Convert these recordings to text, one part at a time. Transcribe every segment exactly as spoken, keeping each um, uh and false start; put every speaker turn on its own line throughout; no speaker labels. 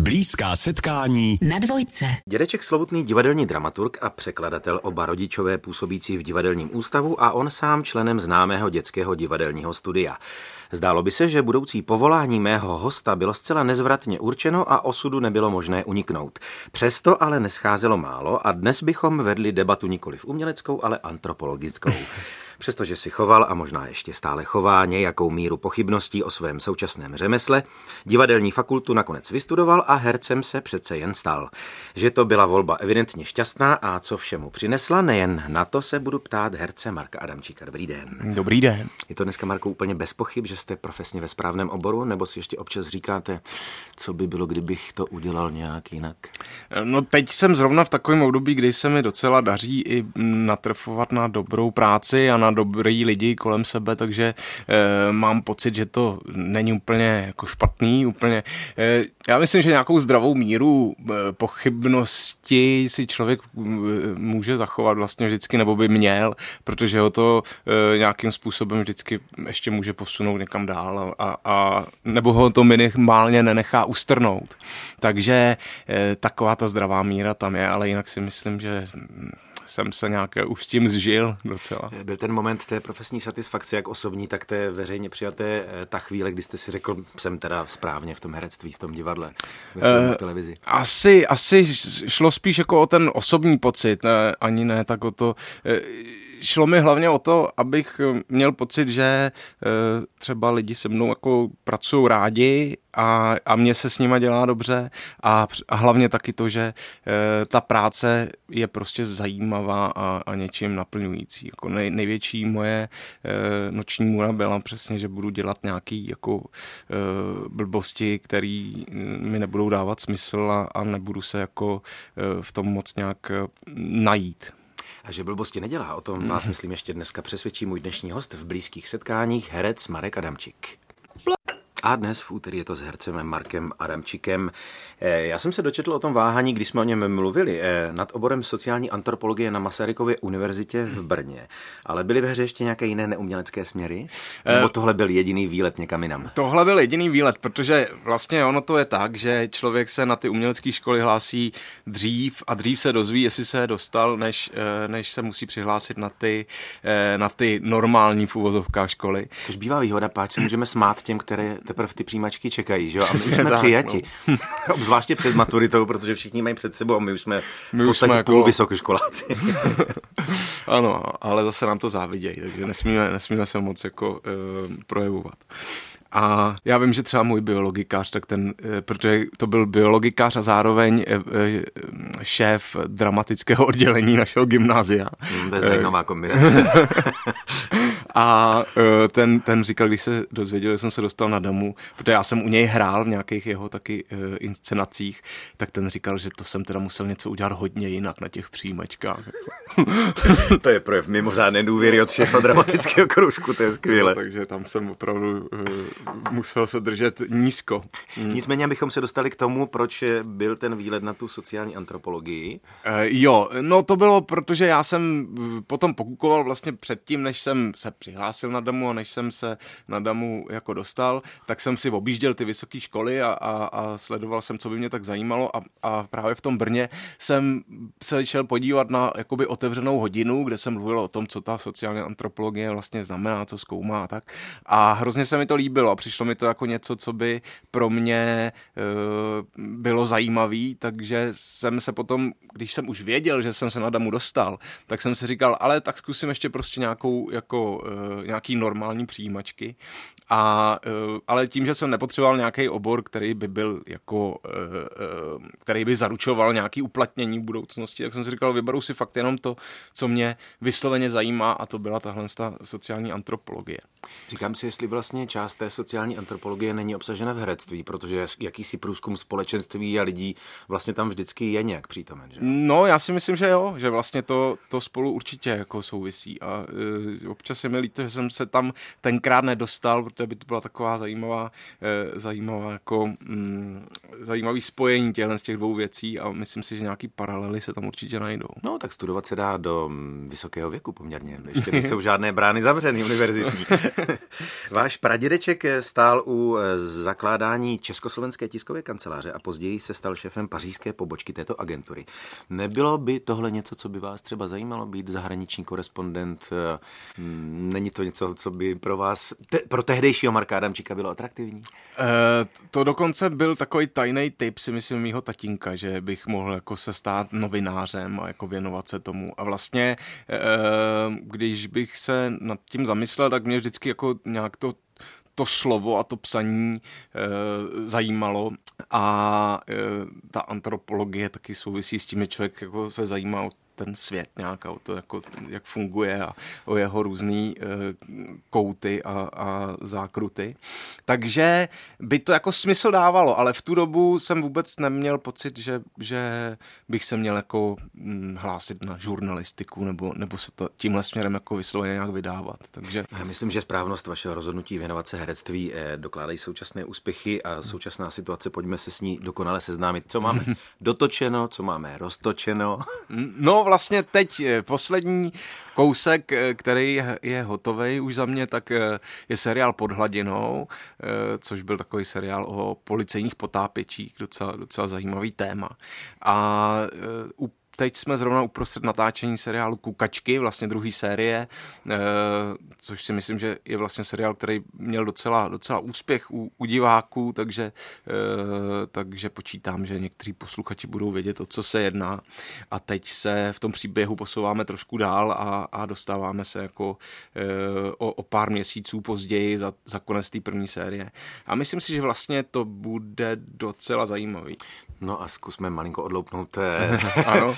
Blízká setkání
na dvojce.
Dědeček slovutný divadelní dramaturg a překladatel, oba rodičové působící v divadelním ústavu a on sám členem známého dětského divadelního studia. Zdálo by se, že budoucí povolání mého hosta bylo zcela nezvratně určeno a osudu nebylo možné uniknout. Přesto ale nescházelo málo a dnes bychom vedli debatu nikoliv uměleckou, ale antropologickou. Přestože si choval a možná ještě stále chová nějakou míru pochybností o svém současném řemesle, divadelní fakultu nakonec vystudoval a hercem se přece jen stal. Že to byla volba evidentně šťastná a co všemu přinesla, nejen na to se budu ptát herce Marka Adamčíka. Dobrý den.
Dobrý den.
Je to dneska, Marko, úplně bez pochyb, že jste profesně ve správném oboru, nebo si ještě občas říkáte, co by bylo, kdybych to udělal nějak jinak?
No teď jsem zrovna v takovém období, kdy se mi docela daří i natrefovat na dobrou práci a na dobrý lidi kolem sebe, takže e, mám pocit, že to není úplně jako špatný, úplně. E, já myslím, že nějakou zdravou míru e, pochybnosti si člověk e, může zachovat vlastně vždycky, nebo by měl, protože ho to e, nějakým způsobem vždycky ještě může posunout někam dál a, a nebo ho to minimálně nenechá ustrnout. Takže e, taková ta zdravá míra tam je, ale jinak si myslím, že jsem se nějak už s tím zžil docela.
Byl ten moment té profesní satisfakce, jak osobní, tak té veřejně přijaté, ta chvíle, kdy jste si řekl, jsem teda správně v tom herectví, v tom divadle, ve filmu, v televizi?
Asi, asi šlo spíš jako o ten osobní pocit, ne, ani ne tak o to. Šlo mi hlavně o to, abych měl pocit, že třeba lidi se mnou jako pracují rádi a, a mě se s nima dělá dobře a, a hlavně taky to, že ta práce je prostě zajímavá a, a něčím naplňující. Jako nej, největší moje noční můra byla přesně, že budu dělat nějaký jako blbosti, které mi nebudou dávat smysl a, a nebudu se jako v tom moc nějak najít.
A že blbosti nedělá, o tom vás, myslím, ještě dneska přesvědčí můj dnešní host v blízkých setkáních, herec Marek Adamčík. A dnes v úterý je to s hercem Markem Adamčíkem. Já jsem se dočetl o tom váhání, když jsme o něm mluvili, nad oborem sociální antropologie na Masarykově univerzitě v Brně. Ale byly ve hře ještě nějaké jiné neumělecké směry? Nebo tohle byl jediný výlet někam jinam?
Tohle byl jediný výlet, protože vlastně ono to je tak, že člověk se na ty umělecké školy hlásí dřív a dřív se dozví, jestli se dostal, než, než se musí přihlásit na ty, na ty normální v uvozovkách školy.
Což bývá výhoda, páč se můžeme smát těm, které teprve ty přijímačky čekají, že jo? A my jsme přijati. No. Obzvláště před maturitou, protože všichni mají před sebou a my už jsme my v podstatě jako půl vysokoškoláci.
Ano, ale zase nám to závidějí, takže nesmíme, nesmíme se moc jako uh, projevovat. A já vím, že třeba můj biologikář, tak ten, protože to byl biologikář a zároveň šéf dramatického oddělení našeho gymnázia.
To je zajímavá kombinace.
A ten, ten říkal, když se dozvěděl, že jsem se dostal na Damu, protože já jsem u něj hrál v nějakých jeho taky inscenacích, tak ten říkal, že to jsem teda musel něco udělat hodně jinak na těch přijímačkách.
To je projev mimořádné důvěry od šéfa dramatického kroužku, to je skvělé.
No, takže tam jsem opravdu musel se držet nízko.
Nicméně, abychom se dostali k tomu, proč byl ten výlet na tu sociální antropologii.
E, jo, no to bylo, protože já jsem potom pokukoval vlastně předtím, než jsem se přihlásil na Damu a než jsem se na Damu jako dostal, tak jsem si objížděl ty vysoké školy a, a, a sledoval jsem, co by mě tak zajímalo a, a právě v tom Brně jsem se šel podívat na jakoby otevřenou hodinu, kde jsem mluvil o tom, co ta sociální antropologie vlastně znamená, co zkoumá a tak. A hrozně se mi to líbilo a přišlo mi to jako něco, co by pro mě e, bylo zajímavý, takže jsem se potom, když jsem už věděl, že jsem se na Damu dostal, tak jsem si říkal, ale tak zkusím ještě prostě nějakou, jako, e, nějaký normální přijímačky. A, e, ale tím, že jsem nepotřeboval nějaký obor, který by byl jako, e, e, který by zaručoval nějaký uplatnění v budoucnosti, tak jsem si říkal, vyberu si fakt jenom to, co mě vysloveně zajímá a to byla tahle sociální antropologie.
Říkám si, jestli vlastně část té sociální antropologie není obsažena v herectví, protože jakýsi průzkum společenství a lidí vlastně tam vždycky je nějak přítomen, že?
No, já si myslím, že jo, že vlastně to, to spolu určitě jako souvisí a e, občas je mi líto, že jsem se tam tenkrát nedostal, protože by to byla taková zajímavá, e, zajímavá jako mm, zajímavý spojení těchto z těch dvou věcí a myslím si, že nějaký paralely se tam určitě najdou.
No, tak studovat se dá do vysokého věku poměrně, ještě nejsou žádné brány zavřený univerzitní. Váš pradědeček stál u zakládání Československé tiskové kanceláře a později se stal šéfem pařížské pobočky této agentury. Nebylo by tohle něco, co by vás třeba zajímalo, být zahraniční korespondent? Není to něco, co by pro vás, te, pro tehdejšího Marka Adamčíka bylo atraktivní?
E, to dokonce byl takový tajný tip, si myslím, mýho tatínka, že bych mohl jako se stát novinářem a jako věnovat se tomu. A vlastně, e, když bych se nad tím zamyslel, tak mě vždycky jako nějak to to slovo a to psaní e, zajímalo a e, ta antropologie taky souvisí s tím, že člověk jako se zajímá o ten svět nějak, o to, jako, jak funguje a o jeho různý e, kouty a, a zákruty. Takže by to jako smysl dávalo, ale v tu dobu jsem vůbec neměl pocit, že, že bych se měl jako hm, hlásit na žurnalistiku nebo, nebo se to tímhle směrem jako vysloveně nějak vydávat. Takže...
Já myslím, že správnost vašeho rozhodnutí věnovat se herectví eh, dokládají současné úspěchy a současná situace, pojďme se s ní dokonale seznámit. Co máme dotočeno, co máme roztočeno?
No vlastně teď poslední kousek, který je hotovej už za mě, tak je seriál Pod hladinou, což byl takový seriál o policejních potápěčích, docela, docela zajímavý téma. A u Teď jsme zrovna uprostřed natáčení seriálu Kukačky, vlastně druhý série, což si myslím, že je vlastně seriál, který měl docela, docela úspěch u, u diváků, takže, takže počítám, že někteří posluchači budou vědět, o co se jedná. A teď se v tom příběhu posouváme trošku dál a, a dostáváme se jako o, o pár měsíců později za, za konec té první série. A myslím si, že vlastně to bude docela zajímavý.
No a zkusme malinko odloupnout
ano.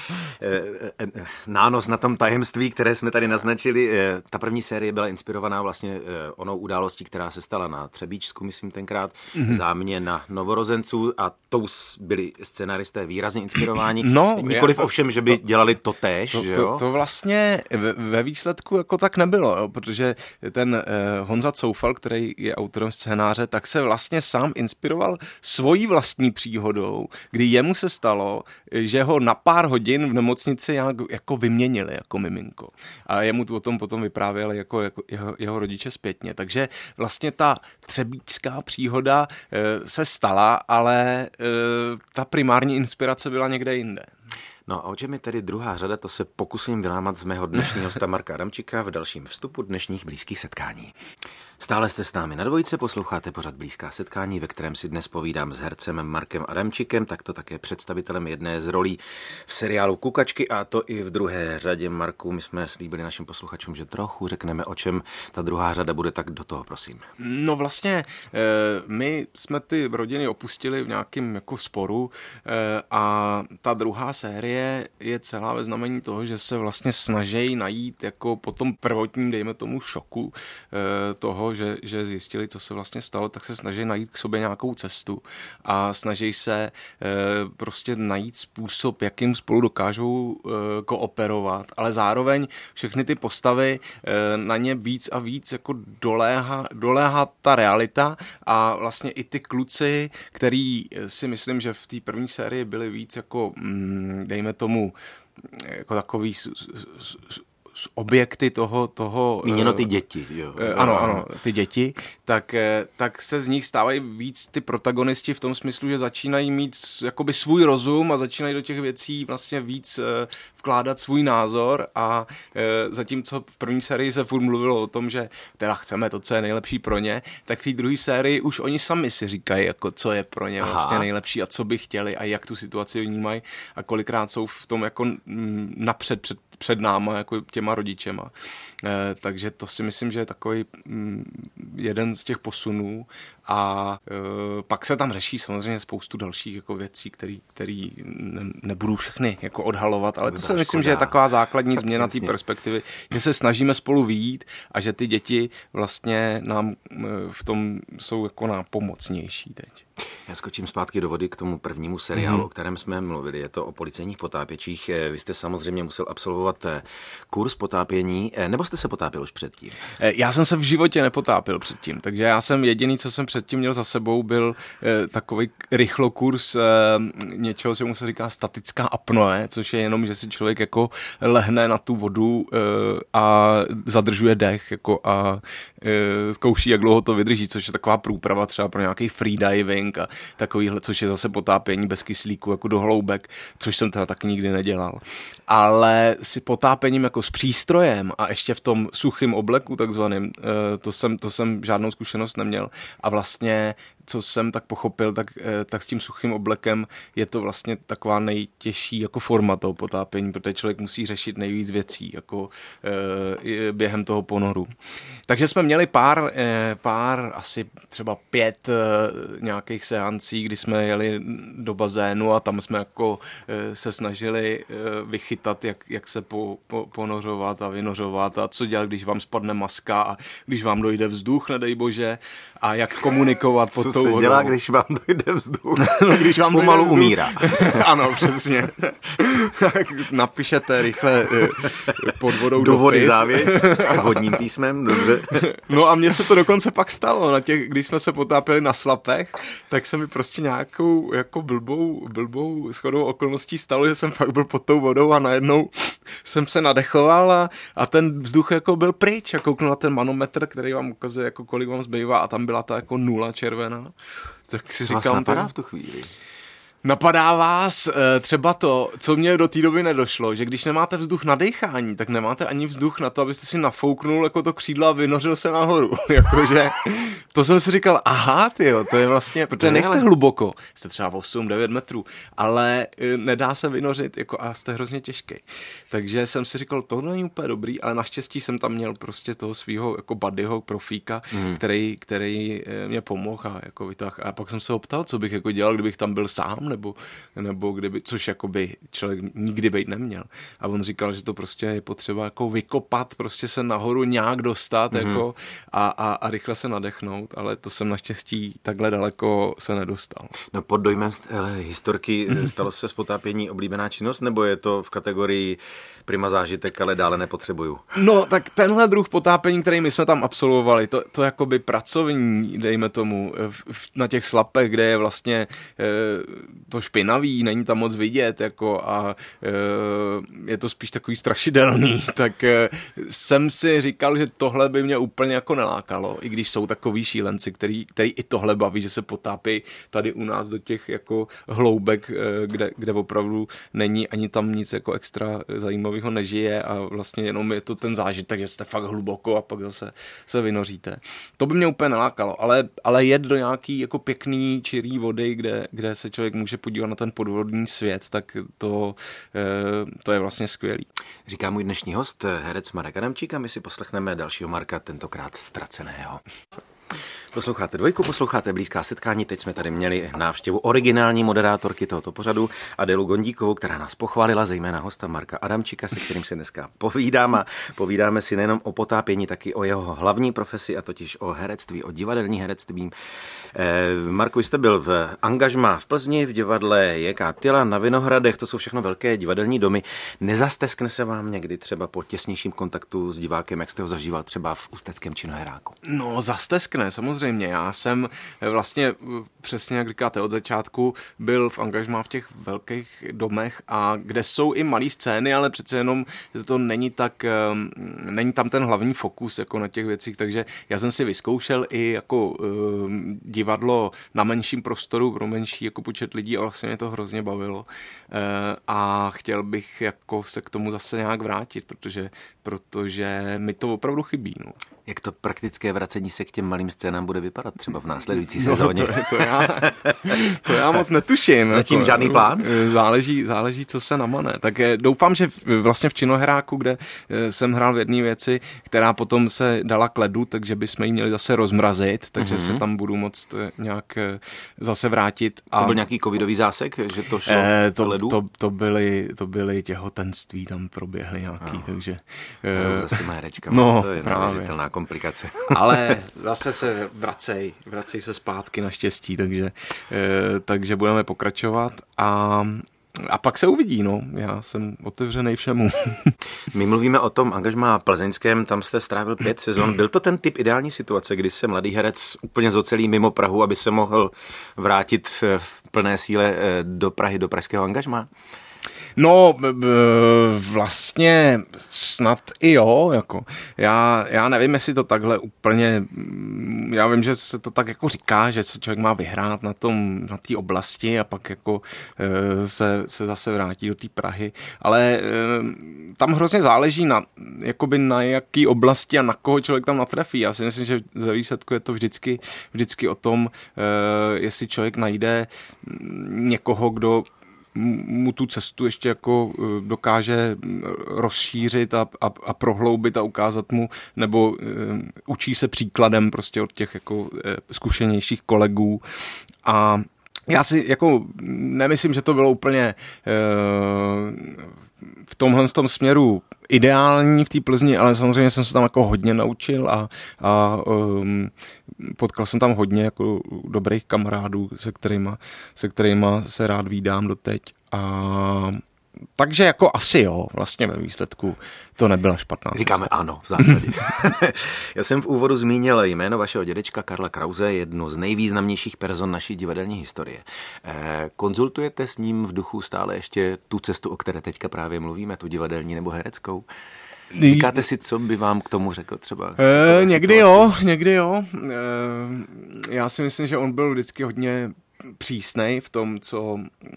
nános na tom tajemství, které jsme tady naznačili. Ta první série byla inspirovaná vlastně onou událostí, která se stala na Třebíčsku, myslím tenkrát, mm-hmm. záměna novorozenců a tou byli scenaristé výrazně inspirováni. No, Nikoliv já, ovšem, že by to, dělali totéž,
to,
že
to,
jo?
To vlastně ve výsledku jako tak nebylo, jo, protože ten eh, Honza Coufal, který je autorem scénáře, tak se vlastně sám inspiroval svojí vlastní příhodou, kdy jemu se stalo, že ho na pár hodin v nemocnici nějak jako vyměnili jako miminko. A jemu to o tom potom vyprávěli jako, jako jeho, jeho rodiče zpětně. Takže vlastně ta třebíčská příhoda e, se stala, ale e, ta primární inspirace byla někde jinde.
No a o čem je tedy druhá řada, to se pokusím vylámat z mého dnešního hosta Marka Adamčíka v dalším vstupu dnešních blízkých setkání. Stále jste s námi na dvojce, posloucháte pořad Blízká setkání, ve kterém si dnes povídám s hercem Markem Adamčíkem, takto také představitelem jedné z rolí v seriálu Kukačky, a to i v druhé řadě. Marku, my jsme slíbili našim posluchačům, že trochu řekneme, o čem ta druhá řada bude, tak do toho prosím.
No vlastně, my jsme ty rodiny opustili v nějakém jako sporu a ta druhá série je celá ve znamení toho, že se vlastně snaží najít jako po tom prvotním, dejme tomu, šoku toho, Že, že zjistili, co se vlastně stalo, tak se snaží najít k sobě nějakou cestu a snaží se e, prostě najít způsob, jakým spolu dokážou e, kooperovat, ale zároveň všechny ty postavy e, na ně víc a víc jako doléhá, doléhá ta realita a vlastně i ty kluci, který si myslím, že v té první sérii byli víc jako, mm, dejme tomu, jako takový s, s, s, z objekty toho... toho
Míněno ty děti, jo.
Ano, ano, ty děti, tak, tak se z nich stávají víc ty protagonisti v tom smyslu, že začínají mít jakoby svůj rozum a začínají do těch věcí vlastně víc vkládat svůj názor a zatímco v první sérii se furt mluvilo o tom, že teda chceme to, co je nejlepší pro ně, tak v té druhé sérii už oni sami si říkají, jako co je pro ně vlastně nejlepší a co by chtěli a jak tu situaci vnímají a kolikrát jsou v tom jako napřed před, před náma, jako těma rodičema. E, takže to si myslím, že je takový mm, jeden z těch posunů a e, pak se tam řeší samozřejmě spoustu dalších jako věcí, který, který ne, nebudu všechny jako odhalovat, ale to, to si myslím, škoda. Že je taková základní změna té perspektivy, že se snažíme spolu vyjít a že ty děti vlastně nám v tom jsou jako nápomocnější teď.
Já skočím zpátky do vody k tomu prvnímu seriálu, mm-hmm. o kterém jsme mluvili. Je to o policejních potápěčích. Vy jste samozřejmě musel absolvovat kurz potápění, nebo jste se potápil už předtím?
Já jsem se v životě nepotápil předtím, takže já jsem jediný, co jsem předtím měl za sebou, byl takový rychlokurs něčeho, čemu se říká statická apnoe, což je jenom, že si člověk jako lehne na tu vodu a zadržuje dech jako a e, zkouší, jak dlouho to vydrží, což je taková průprava třeba pro nějaký freediving a takovýhle, což je zase potápění bez kyslíku jako do hloubek, což jsem teda taky nikdy nedělal. Ale si potápěním jako s přístrojem a ještě v tom suchým obleku takzvaným, e, to jsem, to jsem žádnou zkušenost neměl a vlastně co jsem tak pochopil, tak, tak s tím suchým oblekem je to vlastně taková nejtěžší jako forma toho potápění, protože člověk musí řešit nejvíc věcí jako e, během toho ponoru. Takže jsme měli pár, e, pár asi třeba pět e, nějakých seancí, kdy jsme jeli do bazénu a tam jsme jako e, se snažili e, vychytat, jak, jak se po, po, ponořovat a vynořovat a co dělat, když vám spadne maska a když vám dojde vzduch, nedej bože, a jak komunikovat pod tou
se
vodou.
dělá, když vám dojde vzduch?
No, když vám
pomalu
vzduch.
umírá.
Ano, přesně. Napíšete rychle pod vodou
do vody
dopis.
závěť, vodním písmem, dobře.
No a mně se to dokonce pak stalo. Na těch, když jsme se potápěli na slapech, tak se mi prostě nějakou jako blbou, blbou shodou okolností stalo, že jsem fakt byl pod tou vodou a najednou jsem se nadechoval a, a ten vzduch jako byl pryč a kouknu na ten manometr, který vám ukazuje, jako kolik vám zbývá a tam byla ta jako nula červená. Tak si
Co vás
říkám,
napadá
ten...
v tu chvíli?
Napadá vás e, třeba to, co mě do té doby nedošlo, že když nemáte vzduch na dechání, tak nemáte ani vzduch na to, abyste si nafouknul jako to křídlo a vynořil se nahoru. Jakože, to jsem si říkal, aha, tyjo, to je vlastně, protože nejste hluboko, jste třeba osm devět metrů, ale e, nedá se vynořit jako, a jste hrozně těžký. Takže jsem si říkal, to není úplně dobrý, ale naštěstí jsem tam měl prostě toho svého jako buddyho, profíka, hmm. který, který e, mě pomohl a jako vytáhl. A pak jsem se ho ptal, co bych jako dělal, kdybych tam byl sám, nebo, nebo kdyby, což jakoby člověk nikdy být neměl. A on říkal, že to prostě je potřeba jako vykopat, prostě se nahoru nějak dostat mm-hmm. jako a, a, a rychle se nadechnout, ale to jsem naštěstí takhle daleko se nedostal.
No pod dojmem hele, historky stalo se z potápění oblíbená činnost, nebo je to v kategorii prima zážitek, ale dále nepotřebuju?
No, tak tenhle druh potápění, který my jsme tam absolvovali, to, to jakoby pracovní, dejme tomu, na těch slapech, kde je vlastně to špinavý, není tam moc vidět jako a je to spíš takový strašidelný, tak jsem si říkal, že tohle by mě úplně jako nelákalo, i když jsou takový šílenci, který, který i tohle baví, že se potápí tady u nás do těch jako hloubek, kde, kde opravdu není ani tam nic jako extra zajímavého nežije a vlastně jenom je to ten zážitek, že jste fakt hluboko a pak zase se vynoříte. To by mě úplně nelákalo, ale, ale jet do nějaký jako pěkný čirý vody, kde, kde se člověk může podívat na ten podvodní svět, tak to, to je vlastně skvělý.
Říká můj dnešní host, herec Marek Adamčík, a my si poslechneme dalšího Marka, tentokrát ztraceného. Posloucháte Dvojku, posloucháte Blízká setkání. Teď jsme tady měli návštěvu originální moderátorky tohoto pořadu Adélu Gondíkovou, která nás pochválila, zejména hosta Marka Adamčíka, se kterým se dneska povídám a povídáme si nejenom o potápění, taky o jeho hlavní profesi, a totiž o herectví, o divadelní herectví. Eh, Marku, jste byl v angažmá v Plzni, v divadle J K Tyla na Vinohradech, to jsou všechno velké divadelní domy. Nezasteskne se vám někdy třeba po těsnějším kontaktu s divákem, jak jste ho zažíval třeba v ústeckém Činoheráku?
No, zasteskne, samozřejmě. Já jsem vlastně přesně, jak říkáte, od začátku byl v angažmá v těch velkých domech, a kde jsou i malé scény, ale přece jenom to není tak, není tam ten hlavní fokus jako na těch věcích, takže já jsem si vyzkoušel i jako uh, divadlo na menším prostoru, pro menší jako počet lidí, a vlastně mě to hrozně bavilo. Uh, a chtěl bych jako se k tomu zase nějak vrátit, protože, protože mi to opravdu chybí. No.
Jak to praktické vracení se k těm malým scénám bude vypadat třeba v následující
no,
sezóně?
To, to, já, to já moc netuším.
Zatím jako, žádný plán?
Záleží, záleží, co se namane. Tak doufám, že vlastně v Činoheráku, kde jsem hrál v jedné věci, která potom se dala k ledu, takže bychom ji měli zase rozmrazit, takže mm-hmm. se tam budu moct nějak zase vrátit. A...
To byl nějaký covidový zásek, že to šlo
eh, to,
k ledu?
To, to, byly, to byly těhotenství, tam proběhly nějaký, no. takže...
No, za s těma herečkama,
no,
to je neuvěřitelná komplikace.
Ale zase se vracej, vracej se zpátky naštěstí, takže, takže budeme pokračovat a, a pak se uvidí, no. Já jsem otevřenej všemu.
My mluvíme o tom angažmá plzeňském, tam jste strávil pět sezon. Byl to ten typ ideální situace, kdy se mladý herec úplně zocelí mimo Prahu, aby se mohl vrátit v plné síle do Prahy, do pražského angažmá?
No, vlastně snad i jo, jako. Já, já nevím, jestli to takhle úplně, já vím, že se to tak jako říká, že se člověk má vyhrát na tom, na té oblasti a pak jako se, se zase vrátí do té Prahy, ale tam hrozně záleží na, jakoby na jaký oblasti a na koho člověk tam natrefí. Já si myslím, že ve výsledku je to vždycky, vždycky o tom, jestli člověk najde někoho, kdo mu tu cestu ještě jako dokáže rozšířit a, a, a prohloubit a ukázat mu, nebo uh, učí se příkladem prostě od těch jako uh, zkušenějších kolegů. A já si jako nemyslím, že to bylo úplně uh, v tomhle tom směru ideální v té Plzni, ale samozřejmě jsem se tam jako hodně naučil a, a um, potkal jsem tam hodně jako dobrých kamarádů, se kterýma, se kterýma se rád vídám doteď. A takže jako asi jo, vlastně ve výsledku to nebyla špatná
Říkáme
cesta.
Ano, v zásadě. Já jsem v úvodu zmínil jméno vašeho dědečka Karla Krause, jednu z nejvýznamnějších person naší divadelní historie. Konzultujete s ním v duchu stále ještě tu cestu, o které teďka právě mluvíme, tu divadelní nebo hereckou? Říkáte si, co by vám k tomu řekl třeba?
E, někdy jo, někdy jo. E, já si myslím, že on byl vždycky hodně přísnej v tom, co...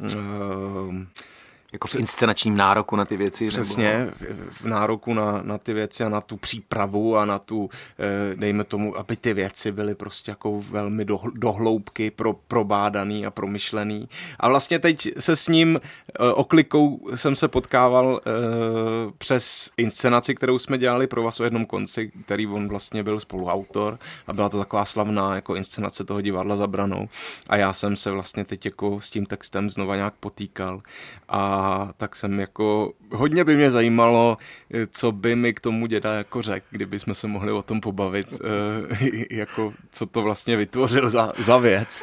E,
Jako v inscenačním nároku na ty věci?
Přesně,
nebo...
v, v nároku na, na ty věci a na tu přípravu a na tu, dejme tomu, aby ty věci byly prostě jako velmi do, do hloubky pro, probádaný a promyšlený. A vlastně teď se s ním oklikou jsem se potkával eh, přes inscenaci, kterou jsme dělali pro vás o jednom konci, který on vlastně byl spoluautor a byla to taková slavná jako inscenace toho divadla Za branou. A já jsem se vlastně teď jako s tím textem znova nějak potýkal a A tak jsem jako, hodně by mě zajímalo, co by mi k tomu děda jako řekl, kdyby jsme se mohli o tom pobavit, jako co to vlastně vytvořil za, za věc.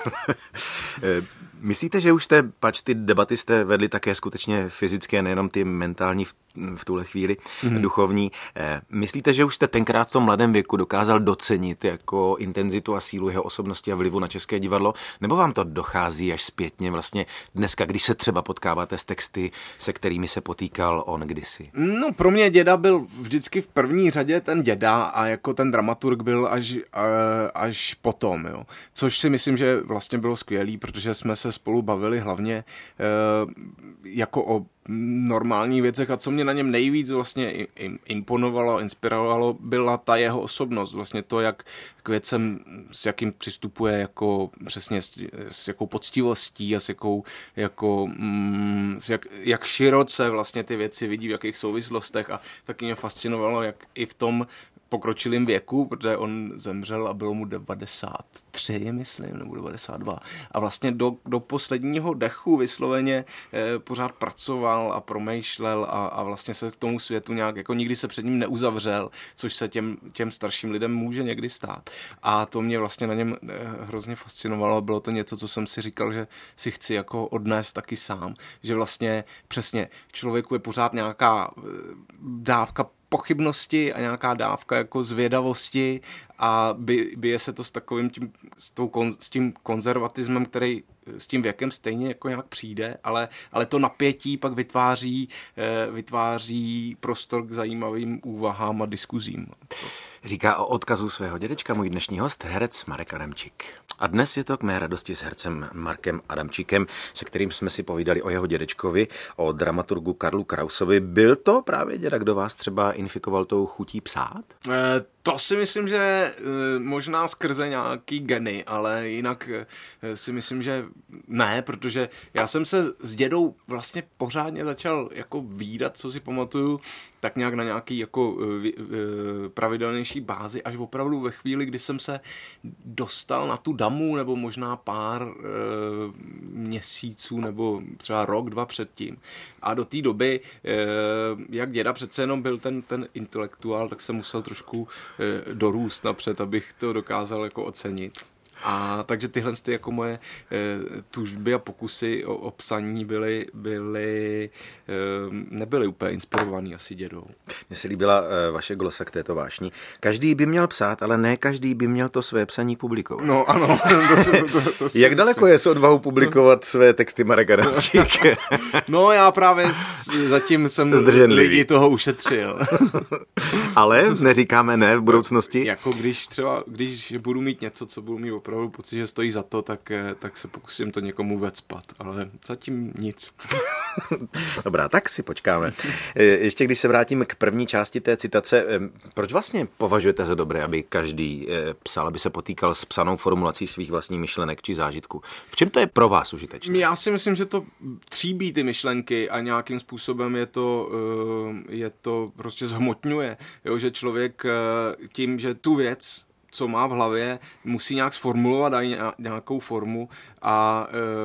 Myslíte, že už jste, pač ty debaty jste vedli také skutečně fyzické, nejenom ty mentální v, v tuhle chvíli, mm-hmm. duchovní. Myslíte, že už jste tenkrát v tom mladém věku dokázal docenit jako intenzitu a sílu jeho osobnosti a vlivu na české divadlo? Nebo vám to dochází až zpětně vlastně dneska, když se třeba potkáváte s texty, se kterými se potýkal on kdysi?
No pro mě děda byl vždycky v první řadě ten děda a jako ten dramaturg byl až, až potom, jo. Což si myslím, že vlastně bylo skvělý, protože jsme se spolu bavili hlavně jako o normální věcech a co mě na něm nejvíc vlastně imponovalo, inspirovalo, byla ta jeho osobnost, vlastně to, jak k věcem, s jakým přistupuje jako přesně s, s jakou poctivostí a s jakou jako, mm, s jak, jak široce vlastně ty věci vidí, v jakých souvislostech a taky mě fascinovalo, jak i v tom pokročilým věku, protože on zemřel a bylo mu devadesát tři, myslím, nebo devadesát dva. A vlastně do, do posledního dechu vysloveně eh, pořád pracoval a promýšlel a, a vlastně se k tomu světu nějak, jako nikdy se před ním neuzavřel, což se těm, těm starším lidem může někdy stát. A to mě vlastně na něm eh, hrozně fascinovalo. Bylo to něco, co jsem si říkal, že si chci jako odnést taky sám. Že vlastně přesně člověku je pořád nějaká eh, dávka pochybnosti a nějaká dávka jako zvědavosti a by, bije se to s takovým tím, s, tou kon, s tím konzervatismem, který s tím věkem stejně jako nějak přijde, ale, ale to napětí pak vytváří, eh, vytváří prostor k zajímavým úvahám a diskuzím.
Říká o odkazu svého dědečka můj dnešní host, herec Marek Adamčík. A dnes je to k mé radosti s hercem Markem Adamčíkem, se kterým jsme si povídali o jeho dědečkovi, o dramaturgu Karlu Krausovi. Byl to právě děda, kdo vás třeba infikoval tou chutí psát?
E, to si myslím, že e, možná skrze nějaký geny, ale jinak e, si myslím, že ne, protože já jsem se s dědou vlastně pořádně začal jako vídat, co si pamatuju, tak nějak na nějaký jako e, e, pravidelnější bázi, až opravdu ve chvíli, kdy jsem se dostal na tu damu, nebo možná pár e, měsíců, nebo třeba rok, dva předtím. A do té doby, e, jak děda přece jenom byl ten, ten intelektuál, tak jsem musel trošku e, dorůst napřed, abych to dokázal jako ocenit. A takže tyhle ty jako moje e, tužby a pokusy o, o psaní byly, byly e, nebyly úplně inspirovaný asi dědou.
Mně se líbila e, vaše glosa k této vášni. Každý by měl psát, ale ne každý by měl to své psaní publikovat.
No ano. To, to, to, to
Jak daleko je s odvahou publikovat své texty Marek Adamčík?
No já právě zatím jsem
zdrženlivý.
Lidi toho ušetřil.
Ale neříkáme ne v budoucnosti?
Jako když třeba, když budu mít něco, co budu mít opravdu pocit, že stojí za to, tak, tak se pokusím to někomu vecpat, ale zatím nic.
Dobrá, tak si počkáme. Ještě když se vrátím k první části té citace, proč vlastně považujete za dobré, aby každý psal, aby se potýkal s psanou formulací svých vlastních myšlenek či zážitků? V čem to je pro vás užitečné?
Já si myslím, že to tříbí ty myšlenky a nějakým způsobem je to, je to prostě zhmotňuje, jo, že člověk tím, že tu věc, co má v hlavě, musí nějak sformulovat, dají nějakou formu a,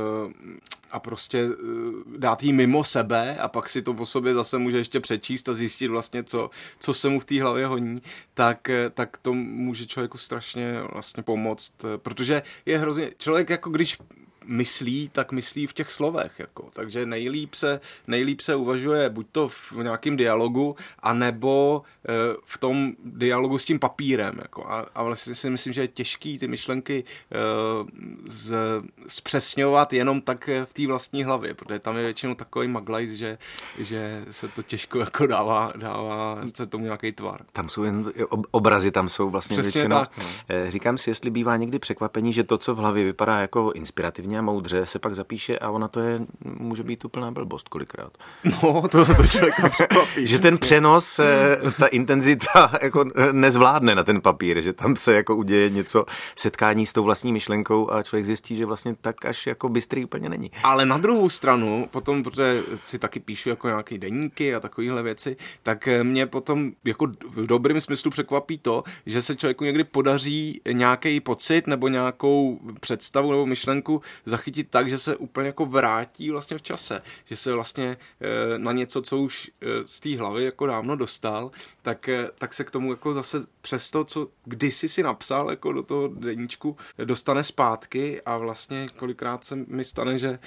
a prostě dát jí mimo sebe a pak si to po sobě zase může ještě přečíst a zjistit vlastně, co, co se mu v té hlavě honí, tak, tak to může člověku strašně vlastně pomoct, protože je hrozně, člověk jako když myslí, tak myslí v těch slovech, jako. Takže nejlíp se, nejlíp se uvažuje buď to v nějakém dialogu, anebo e, v tom dialogu s tím papírem, jako. A, a vlastně si myslím, že je těžký ty myšlenky e, z, zpřesňovat jenom tak v té vlastní hlavě, protože tam je většinou takový maglajs, že, že se to těžko jako dává, dává se tomu nějaký tvar.
Tam jsou jen obrazy, tam jsou vlastně
přesně
většinou.
Tak, no.
Říkám si, jestli bývá někdy překvapení, že to, co v hlavě vypadá jako inspirativně a moudře, se pak zapíše a ona to je, může být úplná blbost kolikrát.
No, to, to člověka překvapí.
Že ten přenos, ta intenzita jako nezvládne na ten papír, že tam se jako uděje něco, setkání s tou vlastní myšlenkou a člověk zjistí, že vlastně tak až jako bystrý úplně není.
Ale na druhou stranu, potom, protože si taky píšu jako nějaké deníky a takovéhle věci, tak mě potom jako v dobrým smyslu překvapí to, že se člověku někdy podaří nějaký pocit nebo nějakou představu nebo myšlenku zachytit tak, že se úplně jako vrátí vlastně v čase, že se vlastně na něco, co už z té hlavy jako dávno dostal, tak, tak se k tomu jako zase přes to, co kdysi si napsal jako do toho deníčku, dostane zpátky a vlastně kolikrát se mi stane, že,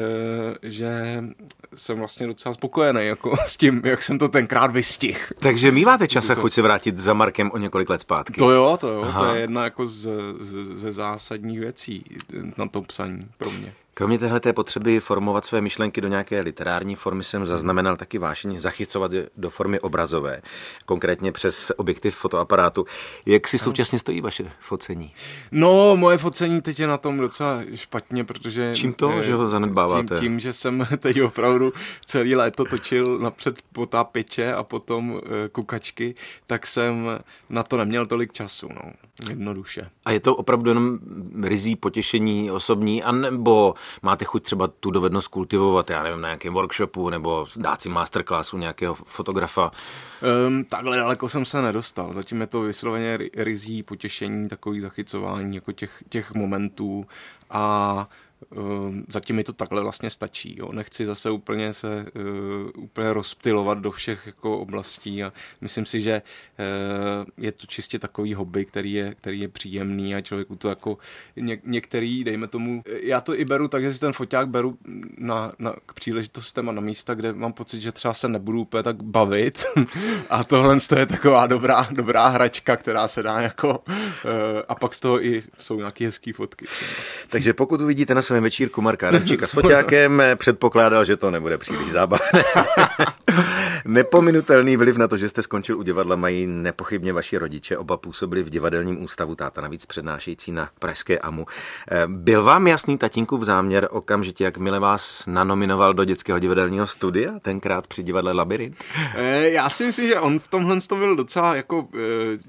že jsem vlastně docela spokojený jako s tím, jak jsem to tenkrát vystihl.
Takže míváte čas a chuť se vrátit za Markem o několik let zpátky?
To jo, to jo, Aha. To je jedna jako z, z, ze zásadních věcí na tom psaní pro mě.
Kromě téhleté potřeby formovat své myšlenky do nějaké literární formy jsem zaznamenal taky vášeň zachycovat do formy obrazové, konkrétně přes objektiv fotoaparátu. Jak si současně stojí vaše focení?
No, moje focení teď je na tom docela špatně, protože...
Čím to, eh, že ho zanedbáváte?
Tím, tím, že jsem teď opravdu celý léto točil napřed potápěče a potom eh, kukačky, tak jsem na to neměl tolik času, no, jednoduše.
A je to opravdu jenom rizí potěšení osobní, anebo máte chuť třeba tu dovednost kultivovat, já nevím, na nějakém workshopu nebo dát si masterclass u nějakého fotografa?
Um, takhle daleko jsem se nedostal. Zatím je to vysloveně rizí potěšení, takový zachycování jako těch, těch momentů a um, zatím mi to takhle vlastně stačí. Jo. Nechci zase úplně se uh, úplně rozptylovat do všech jako oblastí a myslím si, že uh, je to čistě takový hobby, který je, který je příjemný a člověku to jako ně, některý, dejme tomu, já to i beru tak, že si ten foťák beru na, na, k příležitostem a na místa, kde mám pocit, že třeba se nebudu úplně tak bavit a tohle je taková dobrá, dobrá hračka, která se dá jako uh, a pak z toho i jsou nějaké hezký fotky.
Takže pokud uvidíte na svém večírku Marka Adamčíka s foťákem, předpokládal, že to nebude příliš zábavné. Nepominutelný vliv na to, že jste skončil u divadla, mají nepochybně vaši rodiče. Oba působili v divadelním ústavu, táta navíc přednášející na pražské AMU. Byl vám jasný tatínkův záměr okamžitě, jakmile vás nanominoval do dětského divadelního studia, tenkrát při divadle Labyrint?
Já si myslím, že on v tomhle to byl docela jako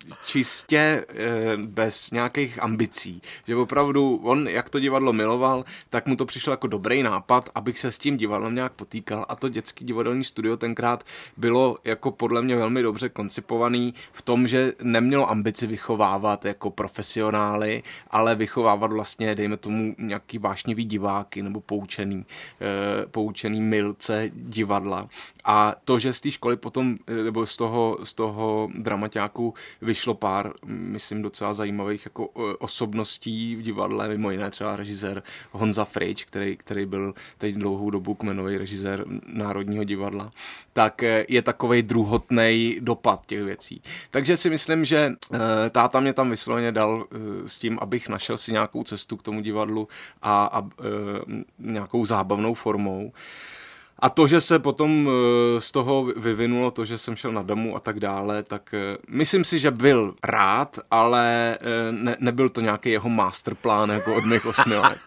čistě bez nějakých ambicí. Že opravdu on, jak to divadlo miloval, tak mu to přišlo jako dobrý nápad, abych se s tím divadlem nějak potýkal a to dětský divadelní studio tenkrát bylo jako podle mě velmi dobře koncipovaný v tom, že nemělo ambici vychovávat jako profesionály, ale vychovávat vlastně, dejme tomu, nějaký vášnivý diváky nebo poučený, e, poučený milce divadla. A to, že z té školy potom, nebo z toho, z toho dramaťáku vyšlo pár, myslím, docela zajímavých jako osobností v divadle, mimo jiné třeba režisér Honza Frič, který, který byl teď dlouhou dobu kmenový režisér Národního divadla, tak je takovej druhotnej dopad těch věcí. Takže si myslím, že táta mě tam vysloveně dal s tím, abych našel si nějakou cestu k tomu divadlu a, a nějakou zábavnou formou. A to, že se potom z toho vyvinulo to, že jsem šel na Damu a tak dále, tak myslím si, že byl rád, ale ne, nebyl to nějaký jeho masterplán jako od mých osmi let.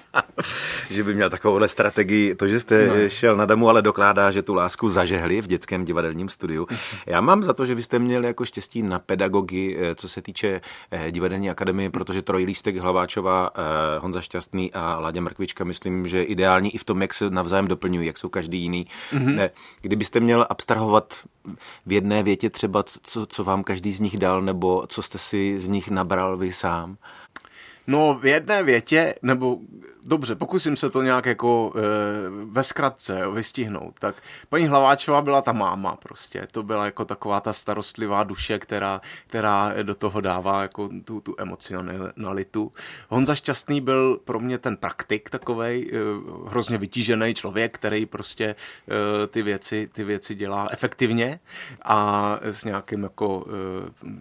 Že by měl takovouhle strategii. To, že jste no. šel na Damu, ale dokládá, že tu lásku zažehli v dětském divadelním studiu. Já mám za to, že vy jste měli jako štěstí na pedagogy, co se týče divadelní akademie, protože Trojlístek, Hlaváčová, Honza Šťastný a Láďa Mrkvička, myslím, že ideální i v tom, jak se navzájem doplňují, jak jsou každý jiný. Mm-hmm. Ne, kdybyste měl abstrahovat v jedné větě třeba, co, co vám každý z nich dal, nebo co jste si z nich nabral vy sám?
No v jedné větě, nebo dobře, pokusím se to nějak jako e, ve zkratce vystihnout. Tak paní Hlaváčová byla ta máma prostě. To byla jako taková ta starostlivá duše, která, která do toho dává jako tu, tu emocionalitu. Honza Šťastný byl pro mě ten praktik takovej, e, hrozně vytížený člověk, který prostě e, ty věci, ty věci dělá efektivně a s nějakým jako e,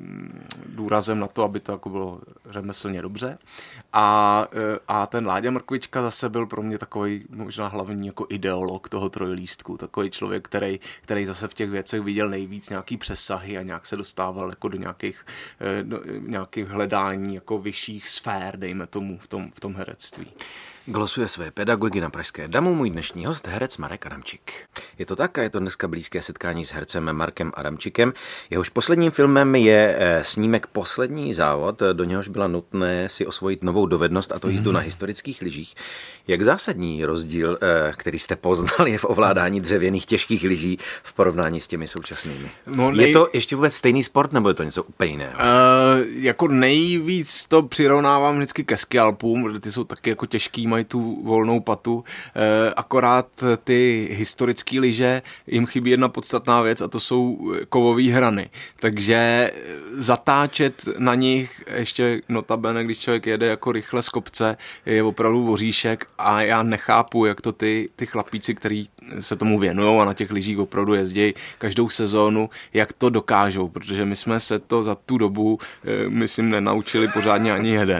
důrazem na to, aby to jako bylo řemeslně dobře. A, e, a ten Láďa Mrkvička zase byl pro mě takový možná hlavní jako ideolog toho Trojlístku, takový člověk, který, který zase v těch věcech viděl nejvíc nějaký přesahy a nějak se dostával jako do nějakých, do nějakých hledání jako vyšších sfér, dejme tomu, v tom, v tom herectví.
Glosuje své pedagogy na Pražské Damu můj dnešní host, herec Marek Adamčík. Je to tak a je to dneska blízké setkání s hercem Markem Adamčíkem. Jehož posledním filmem je snímek Poslední závod, do něhož byla nutné si osvojit novou dovednost, a to jízdu mm. na historických lyžích. Jak zásadní rozdíl, který jste poznal, je v ovládání dřevěných těžkých lyží v porovnání s těmi současnými? No, nej... Je to ještě vůbec stejný sport, nebo je to něco úplně jiného? Uh,
jako nejvíc to přirovnávám vždycky ke skialpům, protože ty jsou taky jako těžký, mají tu volnou patu, e, akorát ty historické lyže, jim chybí jedna podstatná věc a to jsou kovové hrany. Takže zatáčet na nich ještě notabene, když člověk jede jako rychle z kopce, je opravdu voříšek a já nechápu, jak to ty, ty chlapíci, kteří se tomu věnují a na těch lyžích opravdu jezdí každou sezónu, jak to dokážou, protože my jsme se to za tu dobu, e, myslím, nenaučili pořádně ani jeden.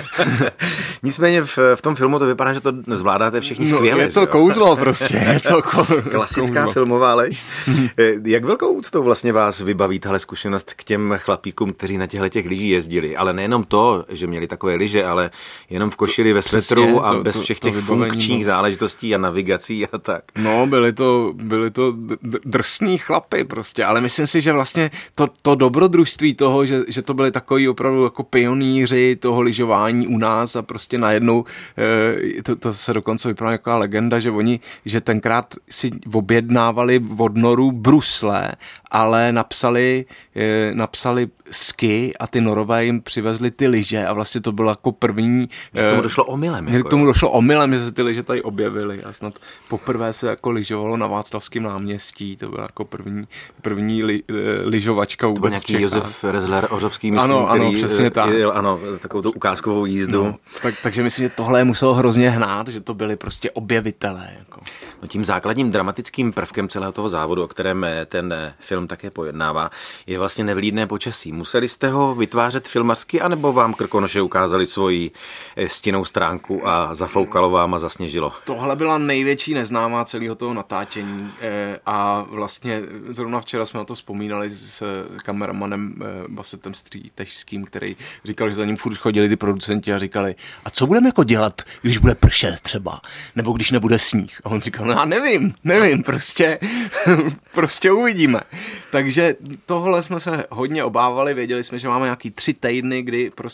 Nicméně v, v tom filmu to vypadá, že to zvládáte všichni skvěle.
No, je to kouzlo prostě. Je to ko-
Klasická
kouzlo.
Filmová lež. Jak velkou úctou vlastně vás vybaví tahle zkušenost k těm chlapíkům, kteří na těchto těch lyží jezdili? Ale nejenom to, že měli takové lyže, ale jenom v košili, ve svetru a to, bez to, všech těch funkčních záležitostí a navigací a tak.
No, byli to, byli to d- drsný chlapy prostě, ale myslím si, že vlastně to, to dobrodružství toho, že, že to byli takový opravdu jako pionýři toho lyžování u nás a prostě najednou e, to, to se dokonce vypadá jako legenda, že oni, že tenkrát si objednávali od Norů brusle, ale napsali, e, napsali ski a ty Norové jim přivezli ty lyže a vlastně to bylo jako první...
Že k tomu došlo omylem.
Jako, k tomu došlo omylem, že se ty lyže tady objevily a snad poprvé se jako lyžovalo na Václavském náměstí, to byla jako první, první li, lyžovačka vůbec.
To byl nějaký Josef Rezler Ořovský, myslím,
ano, ano,
který
přesně tak.
jel, ano, takovou tu ukázkovou jízdu.
No, tak, takže myslím, že tohle muselo hrozně hnát, že to byli prostě objevitelé. Jako.
No, tím základním dramatickým prvkem celého toho závodu, o kterém ten film také pojednává, je vlastně nevlídné počasí. Museli jste ho vytvářet filmařsky, anebo vám Krkonoše ukázali svoji stinnou stránku a zafoukalo vám a zasněžilo? Tohle
byla největší neznámá celého toho natáčení a vlastně zrovna včera jsme na to vzpomínali s kameramanem Basetem Střítežským, který říkal, že za ním furt chodili ty producenti a říkali, a co budeme jako dělat, když bude pršet třeba, nebo když nebude sníh. A on říkal, no já nevím, nevím, prostě, prostě uvidíme. Takže tohle jsme se hodně obávali, věděli jsme, že máme nějaký tři týdny, kdy prostě potřebujeme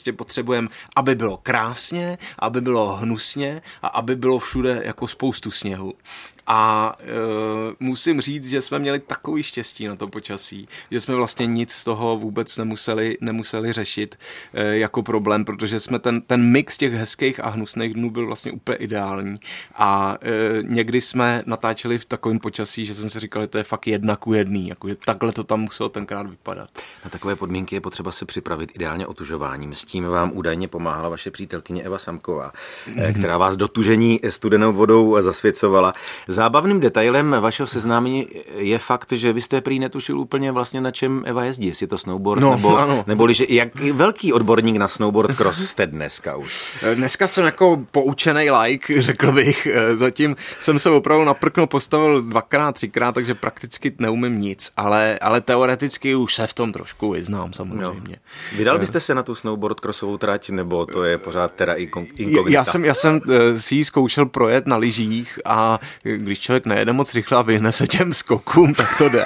potřebujeme, aby bylo krásně, aby bylo hnusně a aby bylo všude jako spoustu sněhu. A e, musím říct, že jsme měli takový štěstí na to počasí, že jsme vlastně nic z toho vůbec nemuseli, nemuseli řešit e, jako problém, protože jsme ten, ten mix těch hezkých a hnusných dnů byl vlastně úplně ideální. A e, někdy jsme natáčeli v takovém počasí, že jsem si říkal, že to je fakt jedna ku jedný, jako, že takhle to tam muselo tenkrát vypadat.
Na takové podmínky je potřeba se připravit ideálně otužováním. S tím vám údajně pomáhala vaše přítelkyně Eva Samková, mm-hmm. která vás do tužení studenou vodou zasvěcovala. Zábavným detailem vašeho seznámení je fakt, že vy jste prý netušil úplně vlastně, na čem Eva jezdí, jestli je to snowboard,
no,
nebo,
ano.
neboli, že jak velký odborník na snowboard cross jste dneska už?
Dneska jsem jako poučený like, řekl bych. Zatím jsem se opravdu naprkno postavil dvakrát, třikrát, takže prakticky neumím nic, ale, ale teoreticky už se v tom trošku vyznám samozřejmě.
No. Vydal byste se na tu snowboard crossovou trať, nebo to je pořád teda inkognita?
Já jsem, já jsem si ji zkoušel projet na lyžích a když člověk nejede moc rychle a vyhne se těm skokům, tak to jde.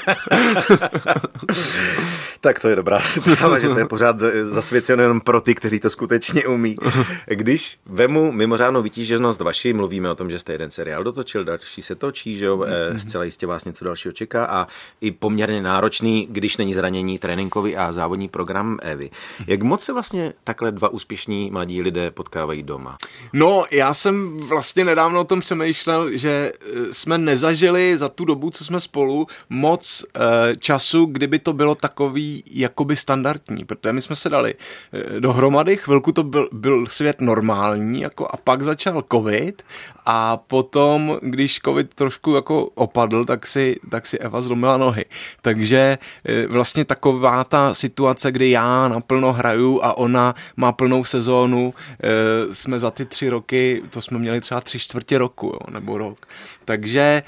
Tak to je dobrá zpráva, že to je pořád zasvěceno jenom pro ty, kteří to skutečně umí. Když vemu mimořádnou vytíženost vaši, mluvíme o tom, že jste jeden seriál dotočil, další se točí, že jo, zcela jistě vás něco dalšího čeká a i poměrně náročný, když není zranění, tréninkový a závodní program Evy. Jak moc se vlastně takhle dva úspěšní mladí lidé potkávají doma?
No, já jsem vlastně nedávno o tom přemýšlel, že jsme nezažili za tu dobu, co jsme spolu, moc e, času, kdyby to bylo takový jakoby standardní, protože my jsme se dali e, dohromady, chvilku to byl, byl svět normální, jako, a pak začal covid a potom, když covid trošku jako opadl, tak si, tak si Eva zlomila nohy. Takže e, vlastně taková ta situace, kdy já naplno hraju a ona má plnou sezónu, e, jsme za ty tři roky, to jsme měli třeba tři čtvrtě roku, jo, nebo rok. Takže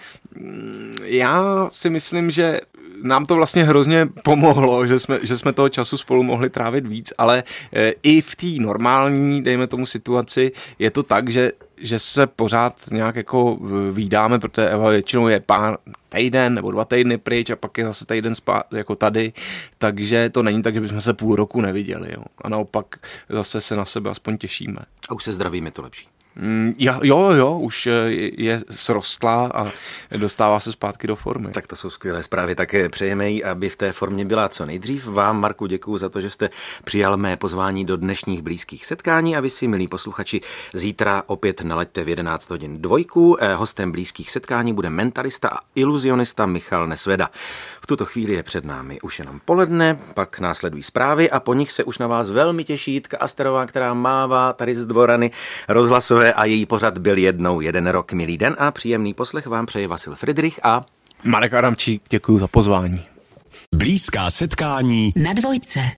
já si myslím, že nám to vlastně hrozně pomohlo, že jsme, že jsme toho času spolu mohli trávit víc, ale i v té normální, dejme tomu situaci, je to tak, že že se pořád nějak jako vídáme, protože Eva většinou je pár týden nebo dva týdny pryč a pak je zase týden spát jako tady, takže to není tak, že bychom se půl roku neviděli. Jo. A naopak zase se na sebe aspoň těšíme.
A už se zdravím, je to lepší.
Jo, jo, už je srostlá a dostává se zpátky do formy.
Tak to jsou skvělé zprávy, také přejeme jí, aby v té formě byla co nejdřív. Vám, Marku, děkuju za to, že jste přijal mé pozvání do dnešních blízkých setkání a vy si, milí posluchači, zítra opět nalaďte v jedenáct hodin dvojku. Hostem blízkých setkání bude mentalista a iluzionista Michal Nesveda. V tuto chvíli je před námi už jenom poledne, pak následují zprávy a po nich se už na vás velmi těší Jitka Asterová, která mává tady z dvorany rozhlasové a její pořad Byl jednou jeden rok. Milý den a příjemný poslech vám přeje Vasil Fridrich a
Marek Adamčík. Děkuji za pozvání.
Blízká setkání
na dvojce.